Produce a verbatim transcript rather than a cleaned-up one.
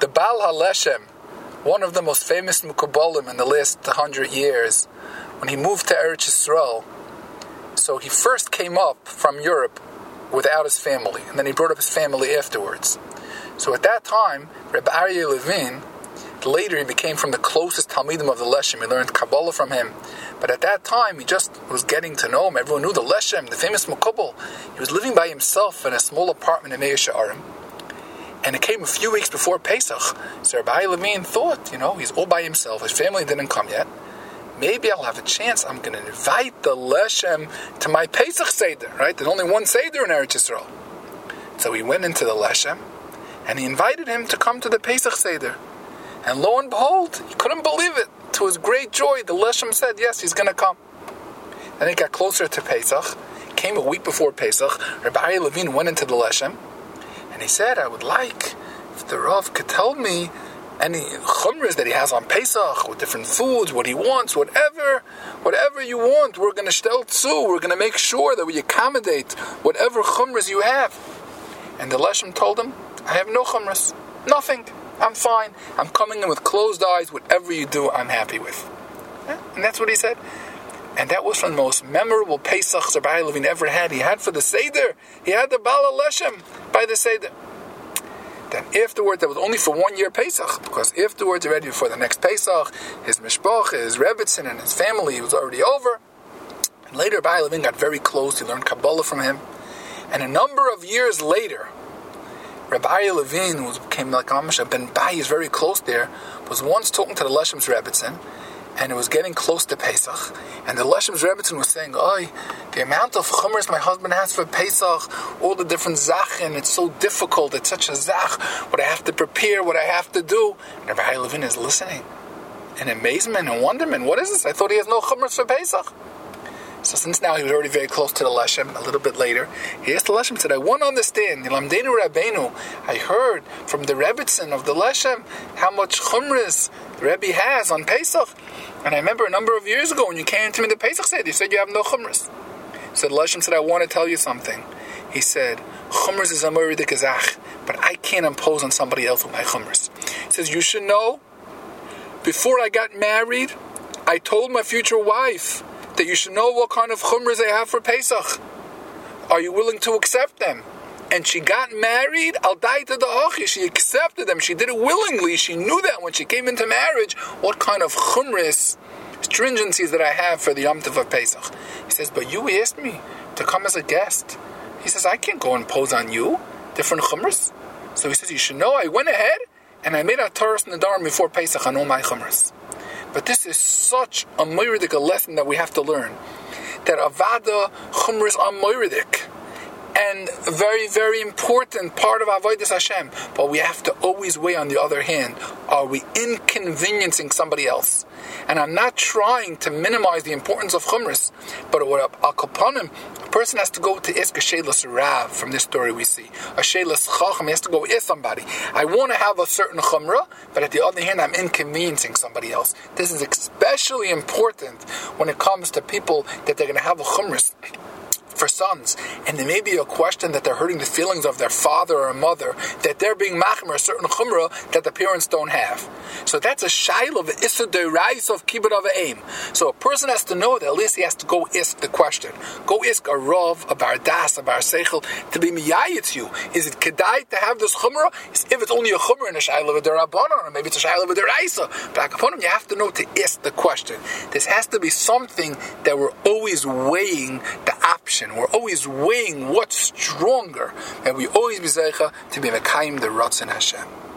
Baal HaLeshem, one of the most famous Mukabalim in the last hundred years, when he moved to Eretz Yisrael, so he first came up from Europe without his family, and then he brought up his family afterwards. So at that time, Rabbi Aryeh Levin, later he became from the closest Talmidim of the Leshem. He learned Kabbalah from him. But at that time, he just was getting to know him. Everyone knew the Leshem, the famous Mukabal. He was living by himself in a small apartment in Meir Sha'arim. And it came a few weeks before Pesach. So Rabbi Levin thought, you know, he's all by himself. His family didn't come yet. Maybe I'll have a chance. I'm going to invite the Leshem to my Pesach Seder, right? There's only one Seder in Eretz Yisrael. So he went into the Leshem, and he invited him to come to the Pesach Seder. And lo and behold, he couldn't believe it. To his great joy, the Leshem said, yes, he's going to come. Then he got closer to Pesach. Came a week before Pesach. Rabbi Levin went into the Leshem, and he said, I would like if the Rav could tell me any chumras that he has on Pesach, with different foods, what he wants, whatever, whatever you want, we're going to shtel tzu, we're going to make sure that we accommodate whatever chumras you have. And the Leshem told him, I have no chumras, nothing, I'm fine, I'm coming in with closed eyes, whatever you do, I'm happy with. Yeah? And that's what he said. And that was from the most memorable Pesach Rabbi Levin ever had. He had for the Seder, he had the Baal HaLeshem by the Seder. Then afterwards, that was only for one year Pesach, because afterwards, already before the next Pesach, his mishpach, his Rebbetzin, and his family was already over. And later, Rabbi Levin got very close. He learned Kabbalah from him. And a number of years later, Rabbi Levin, who became like Amish, Ben Bai, is very close there, was once talking to the Leshem's Rebbetzin, and it was getting close to Pesach, and the Leshem's Rebbetzin was saying, "Oh, the amount of chumras my husband has for Pesach, all the different zachin, it's so difficult, it's such a zach, what I have to prepare, what I have to do." And Rabbi Levin is listening in amazement and wonderment. What is this? I thought he has no chumras for Pesach. So since now he was already very close to the Leshem, a little bit later, he asked the Leshem, said, I want to understand, Lamdeinu Rabbeinu, I heard from the Rebbetzin of the Leshem how much chumras the Rebbe has on Pesach. And I remember a number of years ago when you came to me the Pesach said, you said you have no chumras. So the Leshem said, I want to tell you something. He said, chumras is a moiridik azach, but I can't impose on somebody else with my chumras. He says, you should know, before I got married, I told my future wife that you should know what kind of chumras I have for Pesach. Are you willing to accept them? And she got married, al daita da'achi, she accepted them, she did it willingly, she knew that when she came into marriage, what kind of chumras, stringencies that I have for the Yom Tov of Pesach. He says, but you asked me to come as a guest. He says, I can't go impose on you different chumras. So he says, you should know, I went ahead, and I made a Taurus Nadarim before Pesach on all my chumras. But this is such a moiridik lesson that we have to learn. That avada chumras are moiridik. And a very, very important part of Avodas Hashem. But we have to always weigh, on the other hand, are we inconveniencing somebody else? And I'm not trying to minimize the importance of chumras, but what Al Kapanim, a person has to go to ask a Shelas Rav from this story we see. A Shelas Chacham has to go ask somebody. I want to have a certain chumrah, but at the other hand, I'm inconveniencing somebody else. This is especially important when it comes to people that they're going to have a chumras for sons, and there may be a question that they're hurting the feelings of their father or mother, that they're being machmer a certain chumrah that the parents don't have. So that's a shayla of the issa derais of kibbut of aim. So a person has to know that at least he has to go ask the question. Go ask a rav, a bar das, a bar seichel to be miyayit you. Is it kedai to have this chumrah? If it's only a chumrah in a shayla of a derabbanan, or maybe it's a shayla of a deraisa, but upon him you have to know to ask the question. This has to be something that we're always weighing the option. We're always weighing what's stronger, and we always be zeicha to be mekayim the Ratzon Hashem.